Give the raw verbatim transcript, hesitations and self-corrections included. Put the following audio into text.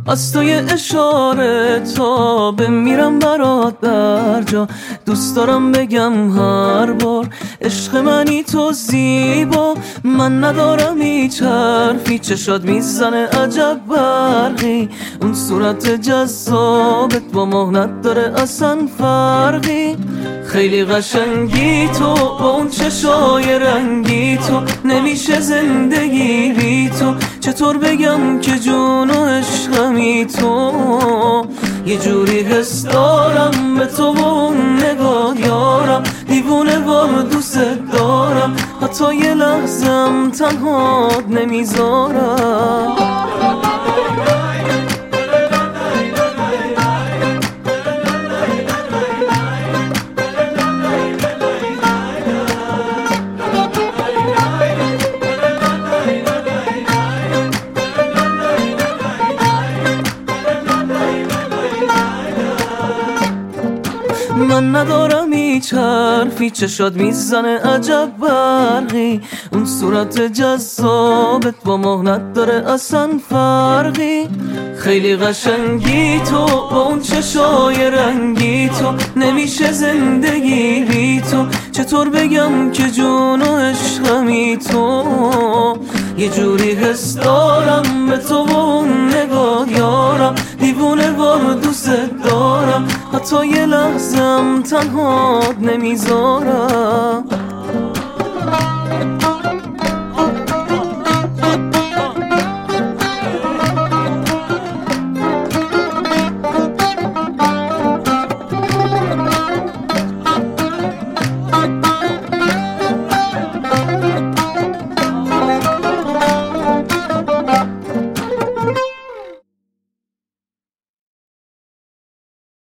از تو یه اشاره تا بمیرم برات در جا. دوست دارم بگم هر بار عشق منی تو زیبا. من ندارم هیچ حرفی، چشات میزنه عجب برقی. اون صورت جذابت با ماه نداره اصلا فرقی. خیلی قشنگی تو با اون چشای رنگی تو، نمیشه زندگی بی تو. چطور بگم که جون و عشقمی تو. یه جوری حس دارم به تو و اون نگاه یارم، دیوونه وار دوست دارم، حتی یه لحظم تنهات نمیذارم. من ندارم هیچ حرفی، چشات میزنه عجب برقی. اون صورت جذابت با ماه نداره اصلا فرقی. خیلی قشنگی تو با اون چشای رنگی تو، نمیشه زندگی بی تو. چطور بگم که جون و عشقمی تو. یه جوری حس دارم به تو و اون نگاه یارم، دیوونه وار دوست دارم، حتی یه لحظم تنهات نمیذارم.